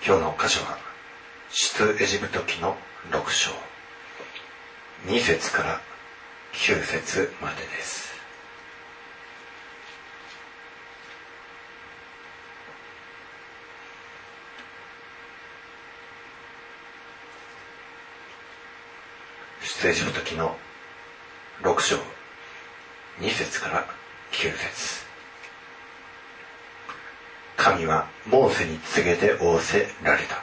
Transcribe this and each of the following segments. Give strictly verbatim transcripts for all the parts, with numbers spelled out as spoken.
今日の箇所は出エジプト記のろく章に節からきゅう節までです。出エジプト記のろく章に節からきゅう節。神はモーセに告げて仰せられた。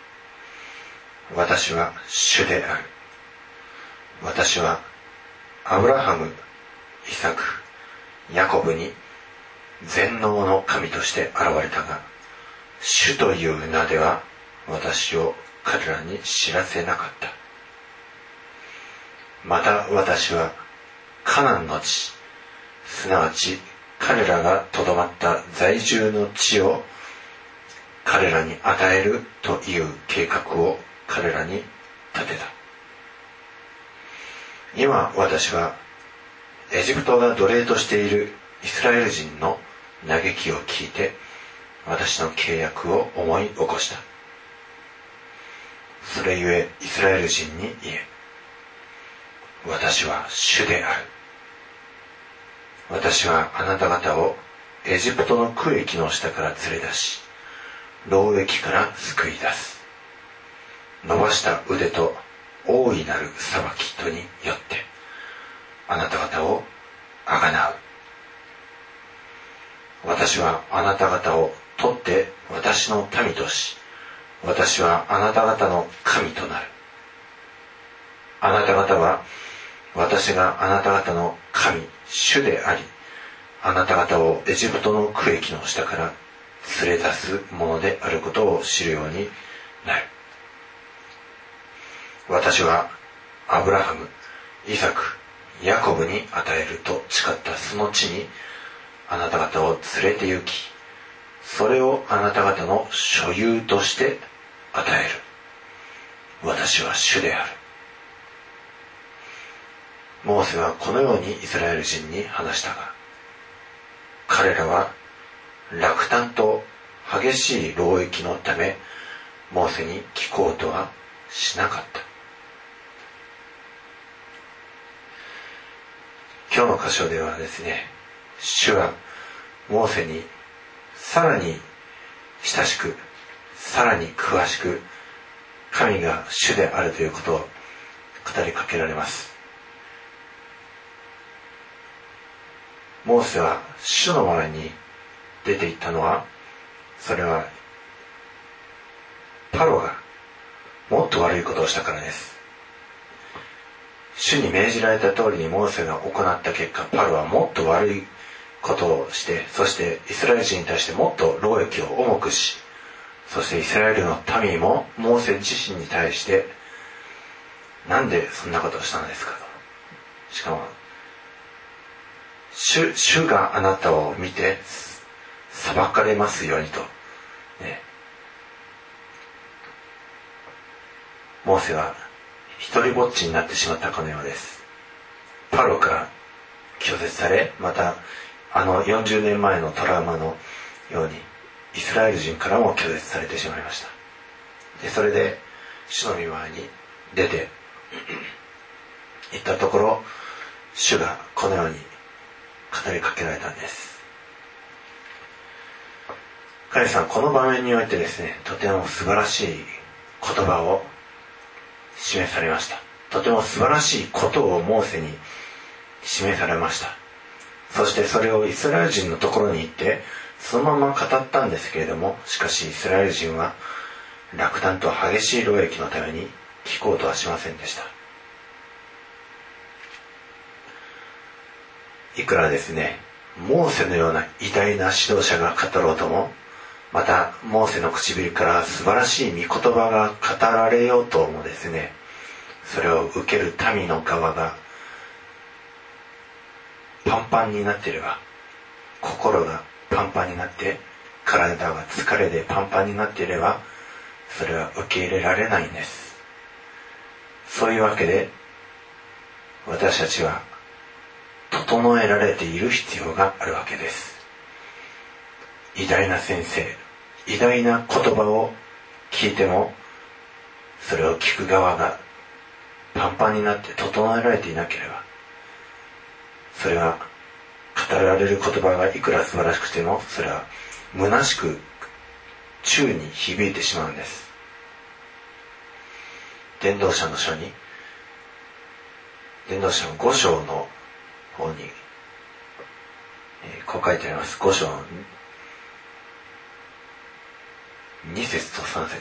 私は主である。私はアブラハム、イサク、ヤコブに全能の神として現れたが、主という名では私を彼らに知らせなかった。また私はカナンの地、すなわち彼らがとどまった在住の地を彼らに与えるという計画を彼らに立てた。今私はエジプトが奴隷としているイスラエル人の嘆きを聞いて私の契約を思い起こした。それゆえイスラエル人に言え、私は主である。私はあなた方をエジプトの苦役の下から連れ出し、労役から救い出す。伸ばした腕と大いなる裁きとによってあなた方をあがなう。私はあなた方を取って私の民とし、私はあなた方の神となる。あなた方は私があなた方の神、主であり、あなた方をエジプトの苦役の下から連れ出すものであることを知るようになる。私はアブラハム、イサク、ヤコブに与えると誓ったその地にあなた方を連れて行き、それをあなた方の所有として与える。私は主である。モーセはこのようにイスラエル人に話したが、彼らは落胆と激しい労役のためモーセに聞こうとはしなかった。今日の箇所ではですね、主はモーセにさらに親しく、さらに詳しく神が主であるということを語りかけられます。モーセは主の前に出て行ったのは、それはパロがもっと悪いことをしたからです。主に命じられた通りにモーセが行った結果、パロはもっと悪いことをして、そしてイスラエル人に対してもっと労役を重くし、そしてイスラエルの民もモーセ自身に対して、なんでそんなことをしたのですかと。しかも主, 主があなたを見て裁かれますようにと、ね、モーセは一人ぼっちになってしまったかのようです。パロから拒絶され、またあのよんじゅうねんまえのトラウマのようにイスラエル人からも拒絶されてしまいました。でそれで主の御前に出て行ったところ、主がこのように語りかけられたんです。神様、この場面においてですね、とても素晴らしい言葉を示されました。とても素晴らしいことをモーセに示されました。そしてそれをイスラエル人のところに行ってそのまま語ったんですけれども、しかしイスラエル人は落胆と激しい労役のために聞こうとはしませんでした。いくらですね、モーセのような偉大な指導者が語ろうとも、またモーセの唇から素晴らしい御言葉が語られようともですね、それを受ける民の側がパンパンになっていれば、心がパンパンになって体が疲れでパンパンになっていれば、それは受け入れられないんです。そういうわけで私たちは整えられている必要があるわけです。偉大な先生、偉大な言葉を聞いてもそれを聞く側がパンパンになって整えられていなければ、それは語られる言葉がいくら素晴らしくてもそれは虚しく宙に響いてしまうんです。伝道者の書に、伝道者のご章の方に、えー、こう書いてあります。ご章のに節とさん節。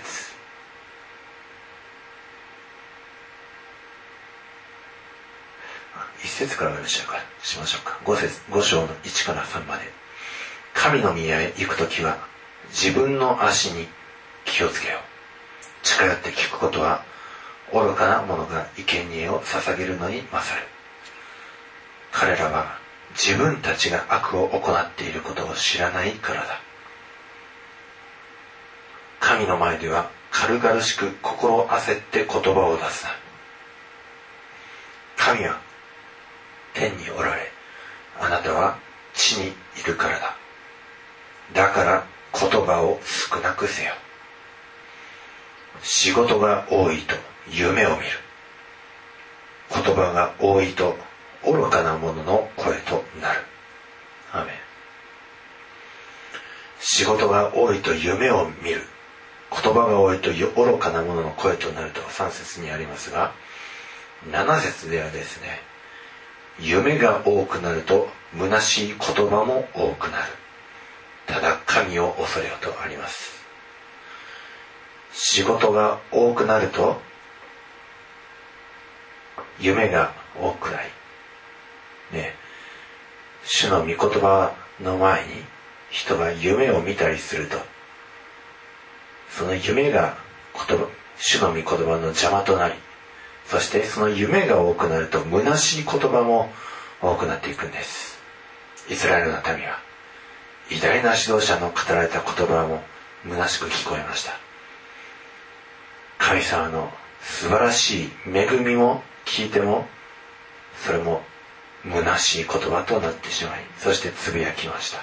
いち節からお読みしましょうか。ご節、ご章のいちからさんまで。神の宮へ行くときは自分の足に気をつけよう。近寄って聞くことは愚かな者が生贄を捧げるのに勝る。彼らは自分たちが悪を行っていることを知らないからだ。神の前では軽々しく心を焦って言葉を出すな。神は天におられ、あなたは地にいるからだ。だから言葉を少なくせよ。仕事が多いと夢を見る。言葉が多いと愚かな者の声となる。アーメン。仕事が多いと夢を見る。言葉が多いと愚かな者の声となるとさん節にありますが、なな節ではですね、夢が多くなると虚しい言葉も多くなる。ただ神を恐れよとあります。仕事が多くなると夢が多くなり、ね、主の御言葉の前に人が夢を見たりすると、その夢が言葉、主の御言葉の邪魔となり、そしてその夢が多くなると虚しい言葉も多くなっていくんです。イスラエルの民は偉大な指導者の語られた言葉も虚しく聞こえました。神様の素晴らしい恵みも聞いてもそれも虚しい言葉となってしまい、そしてつぶやきました。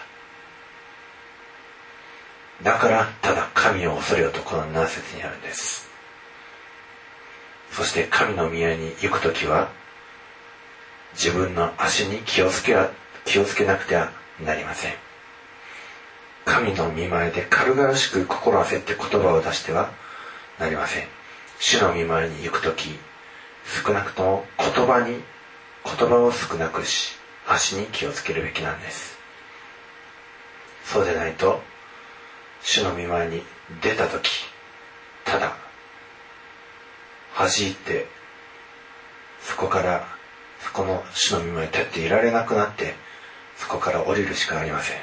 だからただ神を恐れよとこのなな節にあるんです。そして神の宮に行くときは自分の足に気をつけ気をつけなくてはなりません。神の御前で軽々しく心焦って言葉を出してはなりません。主の御前に行くとき、少なくとも言葉に言葉を少なくし、足に気をつけるべきなんです。そうでないと主の御前に出たとき、ただ弾いてそこからそこの主の御前に立っていられなくなって、そこから降りるしかありません。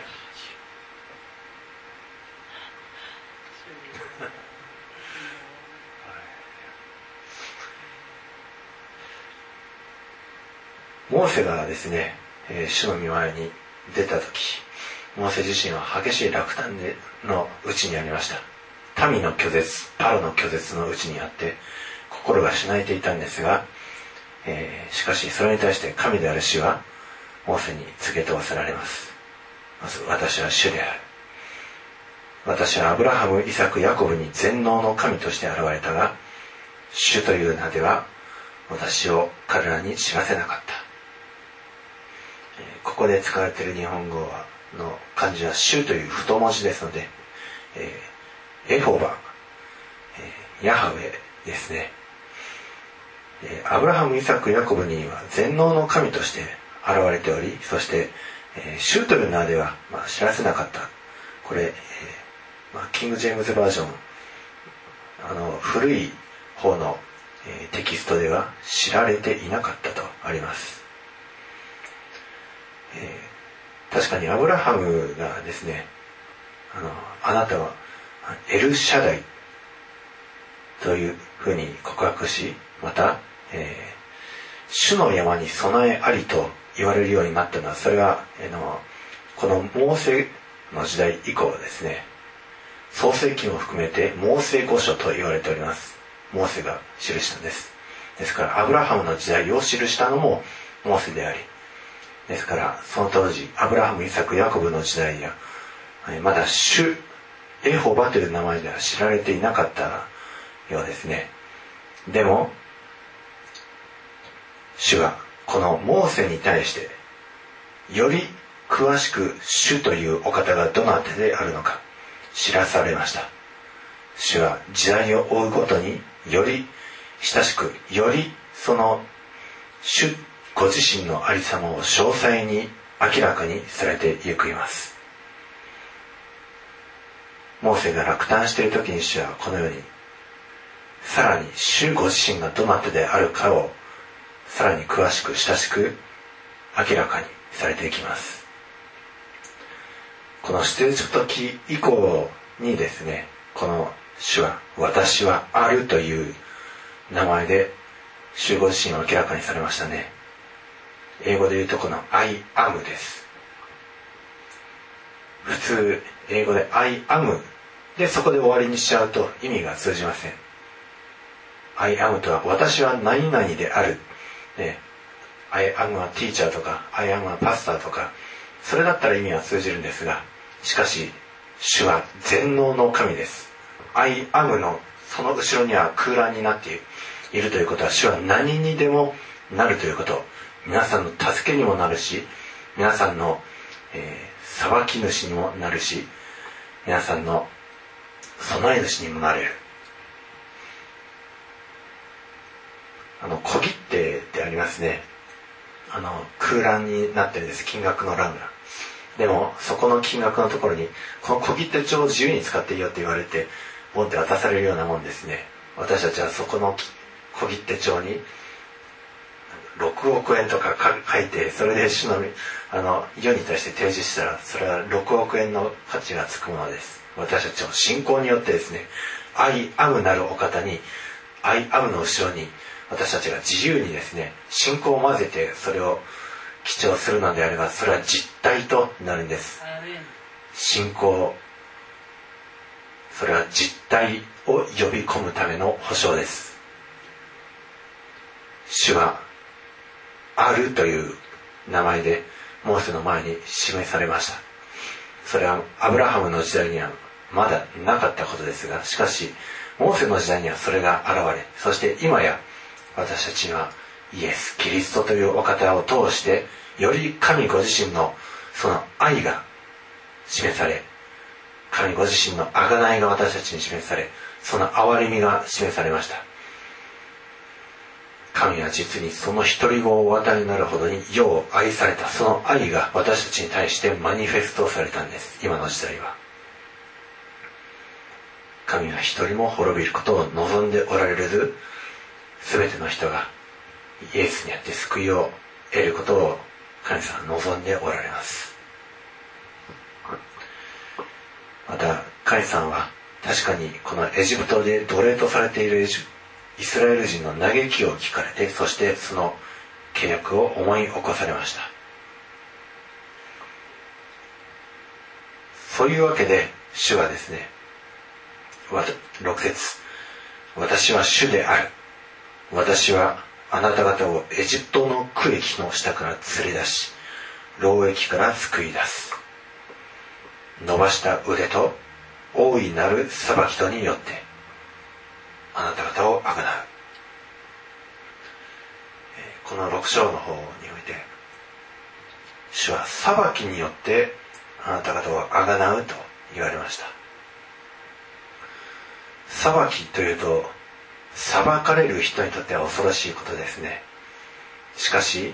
モーセがですね、えー、主の御前に出たとき、モーセ自身は激しい落胆でのうちにありました。民の拒絶、パロの拒絶のうちにあって心がしなえていたんですが、えー、しかしそれに対して神である主はモーセに告げ通されます。まず、私は主である。私はアブラハム、イサク、ヤコブに全能の神として現れたが、主という名では私を彼らに知らせなかった。ここで使われている日本語の漢字は主という太文字ですので、えー、エホバ、えー、ヤハウェですね。えー、アブラハム、イサク、ヤコブには全能の神として現れており、そして、えー、主という名では、まあ、知らせなかった。これ、えーまあ、キング・ジェームズバージョン、あの古い方の、えー、テキストでは知られていなかったとあります。えー、確かにアブラハムがですね、あの、あなたはエルシャダイというふうに告白し、また、えー、主の山に備えありと言われるようになったのは、それは、えー、のこのモーセの時代以降ですね、創世記も含めてモーセ五書と言われております。モーセが記したんです。ですからアブラハムの時代を記したのもモーセであり、ですからその当時アブラハム、イサク、ヤコブの時代やまだ主エホバという名前では知られていなかったようですね。でも主はこのモーセに対してより詳しく主というお方がどなたであるのか知らされました。主は時代を追うごとにより親しく、よりその主ご自身のありさまを詳細に明らかにされてゆくいます。モーセが落胆している時に主はこのようにさらに主ご自身がどなたであるかをさらに詳しく親しく明らかにされていきます。この出エジプト記以降にですね、この主は私はあるという名前で主ご自身を明らかにされましたね。英語で言うとこの I am です。普通英語で I am でそこで終わりにしちゃうと意味が通じません。 I am とは私は何々である、ね、I am a teacher とか I am a pastor とかそれだったら意味は通じるんですが、しかし主は全能の神です。 I am のその後ろには空欄になっているということは、主は何にでもなるということ、皆さんの助けにもなるし、皆さんの、えー、裁き主にもなるし、皆さんの備え主にもなれる。あの小切手ってありますね。あの空欄になってるんです、金額の欄が。でもそこの金額のところにこの小切手帳を自由に使っていいよって言われてボンって渡されるようなもんですね。私たちはそこの小切手帳にろくおくえんとか書いて、それで主のあの世に対して提示したら、それはろくおくえんの価値がつくものです。私たちの信仰によってですね、I am なるお方に I am の後ろに私たちが自由にですね、信仰を混ぜてそれを記帳するのであれば、それは実体となるんです。信仰、それは実体を呼び込むための保証です。主はあるという名前でモーセの前に示されました。それはアブラハムの時代にはまだなかったことですが、しかしモーセの時代にはそれが現れ、そして今や私たちはイエス・キリストというお方を通してより神ご自身のその愛が示され、神ご自身の贖いが私たちに示され、その憐れみが示されました。神は実にその独り子をお与えになるほどに世を愛された、その愛が私たちに対してマニフェストされたんです。今の時代は神は一人も滅びることを望んでおられず、すべての人がイエスにあって救いを得ることを神様は望んでおられます。また神様は確かにこのエジプトで奴隷とされているエジイスラエル人の嘆きを聞かれて、そしてその契約を思い起こされました。そういうわけで主はですね、ろく節、私は主である、私はあなた方をエジプトの区域の下から連れ出し、労役から救い出す。伸ばした腕と大いなる裁きとによってあなた方をあがなう。このろく章の方において、主は裁きによってあなた方をあがなうと言われました。裁きというと裁かれる人にとっては恐ろしいことですね。しかし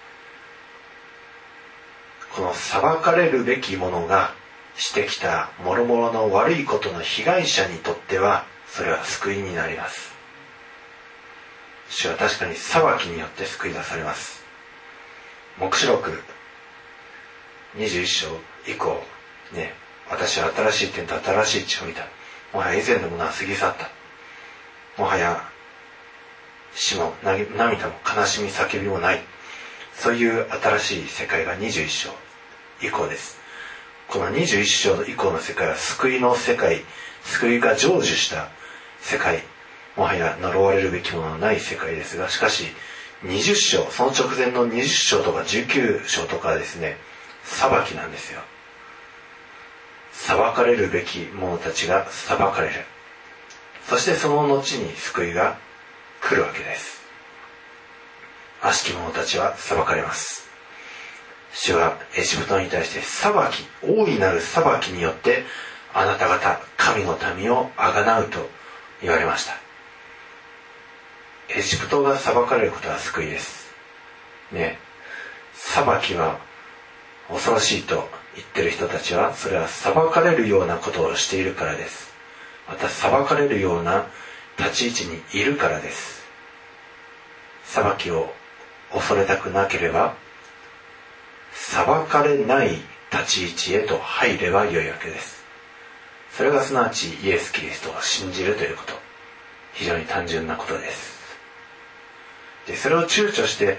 この裁かれるべきものがしてきた諸々の悪いことの被害者にとってはそれは救いになります。主は確かに裁きによって救い出されます。黙示録にじゅういっ章以降ね、私は新しい天と新しい地を見た。もはや以前のものは過ぎ去った。もはや死も涙も悲しみ叫びもない。そういう新しい世界がにじゅういっ章以降です。このにじゅういっ章以降の世界は救いの世界、救いが成就した世界、もはや呪われるべきものはない世界ですが、しかしにじゅう章、その直前のにじゅう章とかじゅうきゅう章とかはですね、裁きなんですよ。 裁かれるべき者たちが裁かれる。そしてその後に救いが来るわけです。悪しき者たちは裁かれます。主はエジプトに対して裁き、大いなる裁きによってあなた方神の民をあがなうと言われました。エジプトが裁かれることは救いですね。裁きは恐ろしいと言ってる人たちは、それは裁かれるようなことをしているからです。また裁かれるような立ち位置にいるからです。裁きを恐れたくなければ、裁かれない立ち位置へと入ればよいわけです。それがすなわちイエス・キリストを信じるということ。非常に単純なことです。で、それを躊躇して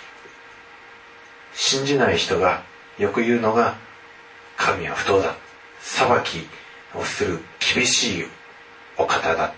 信じない人がよく言うのが、神は不当だ、裁きをする厳しいお方だ、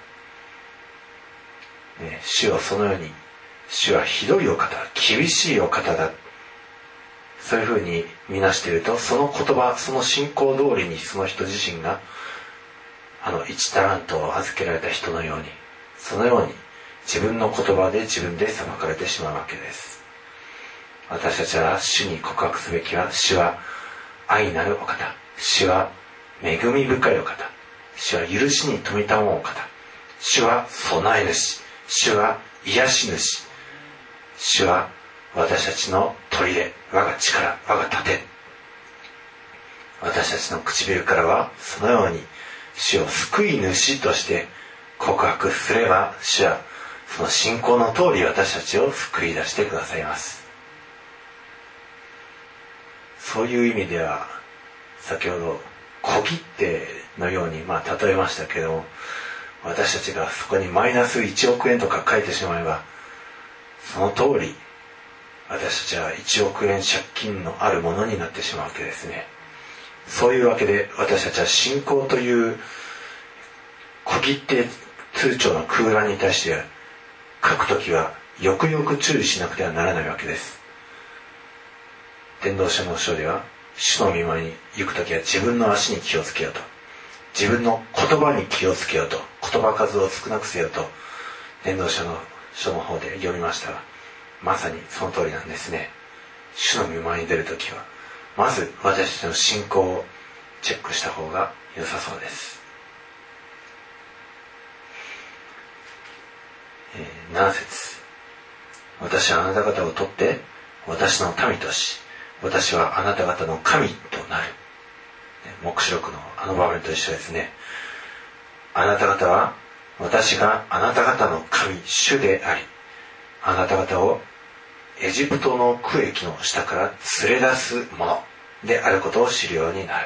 ね、主をそのように、主はひどいお方、厳しいお方だ、そういうふうに見なしていると、その言葉、その信仰通りにその人自身があの一タラントを預けられた人のように、そのように自分の言葉で自分で裁かれてしまうわけです。私たちは主に告白すべきは、主は愛なるお方、主は恵み深いお方、主は許しに富みたもうお方、主は備え主、主は癒し主、主は私たちの砦、我が力、我が盾。私たちの唇からはそのように主を救い主として告白すれば、主はその信仰の通り私たちを救い出してくださいます。そういう意味では、先ほど小切手のようにまあ例えましたけども、私たちがそこにマイナスいちおくえんとか書いてしまえば、その通り私たちはいちおくえん借金のあるものになってしまうわけですね。そういうわけで、私たちは信仰という小切手通帳の空欄に対して書くときはよくよく注意しなくてはならないわけです。伝道者の書では、主の御前に行くときは自分の足に気をつけようと、自分の言葉に気をつけようと、言葉数を少なくせよと伝道者の書の方で読みましたが、まさにその通りなんですね。主の御前に出るときはまず私たちの信仰をチェックした方が良さそうです。えー、なな節、私はあなた方を取って私の民とし、私はあなた方の神となる。黙示録のあの場面と一緒ですね。あなた方は私があなた方の神、主であり、あなた方をエジプトの区域の下から連れ出すものであることを知るようになる。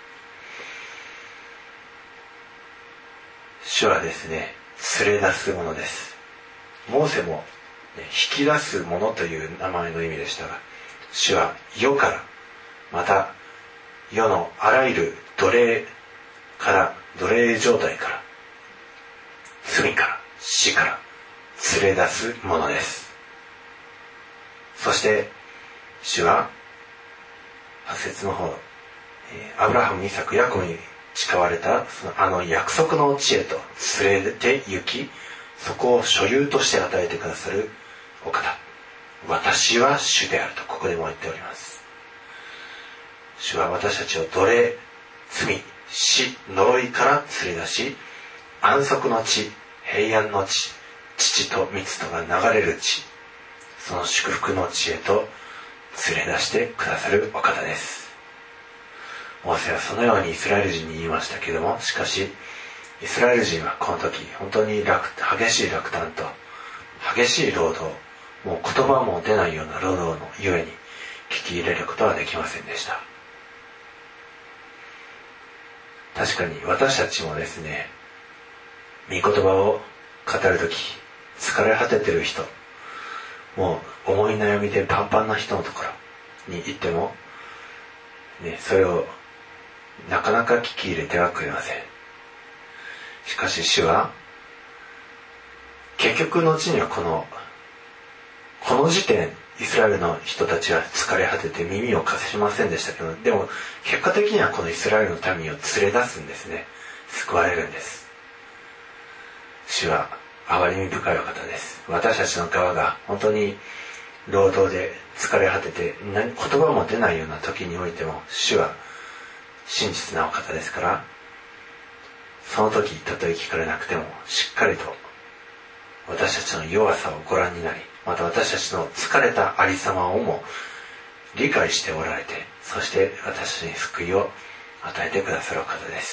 主はですね、連れ出すものです。モーセも、ね、引き出すものという名前の意味でしたが、主は世から、また世のあらゆる奴隷から、奴隷状態から、罪から死から連れ出すものです。そして主ははち節の方、アブラハム、イサク、ヤコブに誓われたそのあの約束の地へと連れて行き、そこを所有として与えてくださるお方、私は主であるとここでも言っております。主は私たちを奴隷、罪、死、呪いから連れ出し、安息の地、平安の地、乳と蜜とが流れる地、その祝福の地へと連れ出してくださるお方です。モーセはそのようにイスラエル人に言いましたけれども、しかしイスラエル人はこの時本当に楽激しい落胆と激しい労働、もう言葉も出ないような労働のゆえに聞き入れることはできませんでした。確かに私たちもですね、御言葉を語るとき疲れ果ててる人、もう思い悩みでパンパンな人のところに行っても、ね、それをなかなか聞き入れてはくれません。しかし主は結局のうちにはこのこの時点イスラエルの人たちは疲れ果てて耳を貸しませんでしたけど、でも結果的にはこのイスラエルの民を連れ出すんですね。救われるんです。主は憐れみ深いお方です。私たちの側が本当に労働で疲れ果てて言葉も出ないような時においても、主は真実なお方ですから、その時たとえ聞かれなくてもしっかりと私たちの弱さをご覧になり、また私たちの疲れたありさまをも理解しておられて、そして私たちに救いを与えてくださるお方です。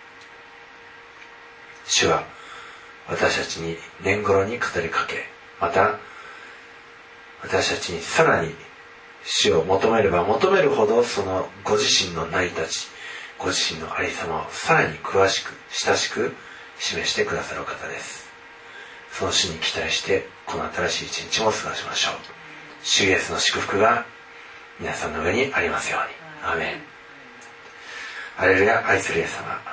主は私たちに年頃に語りかけ、また私たちにさらに主を求めれば求めるほど、そのご自身の成り立ち、ご自身のありさまをさらに詳しく親しく示してくださるお方です。その主に期待してこの新しい一日も過ごしましょう。主イエスの祝福が皆さんの上にありますように。アーメン。ハレルヤ。愛するイエス様、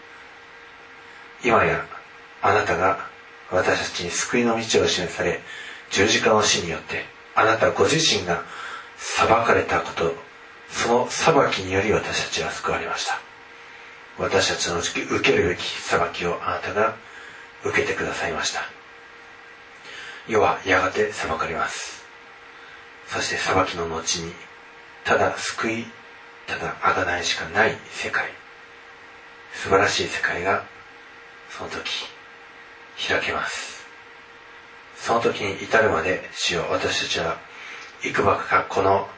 今やあなたが私たちに救いの道を示され、十字架の死によってあなたご自身が裁かれたこと、その裁きにより私たちは救われました。私たちの受けるべき裁きをあなたが受けてくださいました。世はやがて裁かれます。そして裁きの後にただ救い、ただ贖いしかない世界、素晴らしい世界がその時開けます。その時に至るまで主よ、私たちは幾ばくかこの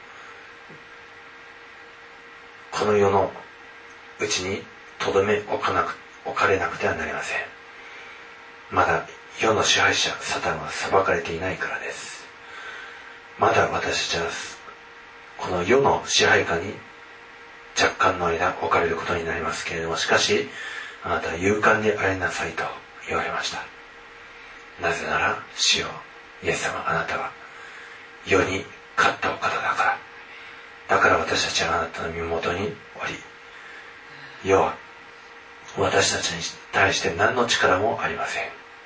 この世のうちにとどめ置かなく置かれなくてはなりません。まだ世の支配者サタンは裁かれていないからです。まだ私たちはこの世の支配下に若干の間置かれることになりますけれども、しかしあなたは勇敢でありなさいと言われました。なぜなら主よ、イエス様、あなたは世に勝ったお方だから。だから私たちはあなたの身元におり、世は私たちに対して何の力もありません。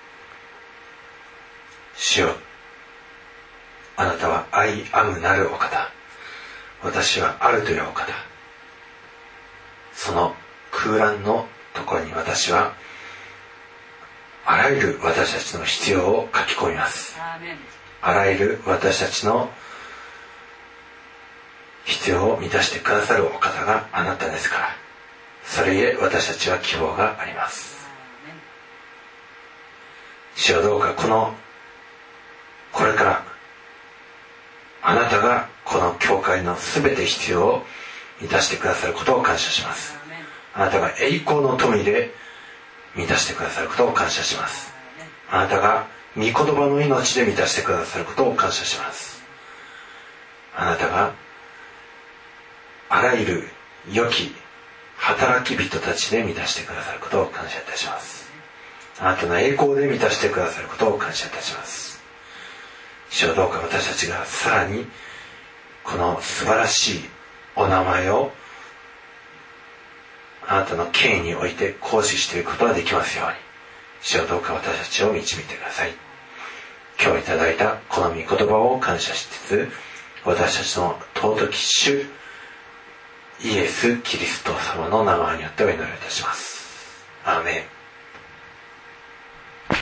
主よ、あなたは愛あむなるお方、私はあるというお方。その空欄のところに私はあらゆる私たちの必要を書き込みます。あらゆる私たちの必要を満たしてくださるお方があなたですから、それゆえ私たちは希望があります。主よ、どうかこのこれからあなたがこの教会のすべて必要を満たしてくださることを感謝します。あなたが栄光の富で満たしてくださることを感謝します。あなたが御言葉の命で満たしてくださることを感謝します。あなたがあらゆる良き働き人たちで満たしてくださることを感謝いたします。あなたの栄光で満たしてくださることを感謝いたします。主よ、どうか私たちがさらにこの素晴らしいお名前をあなたの権威において行使していくことができますように、主よ、どうか私たちを導いてください。今日いただいたこの御言葉を感謝しつつ、私たちの尊き主イエス・キリスト様の名前によってお祈りいたします。アーメン。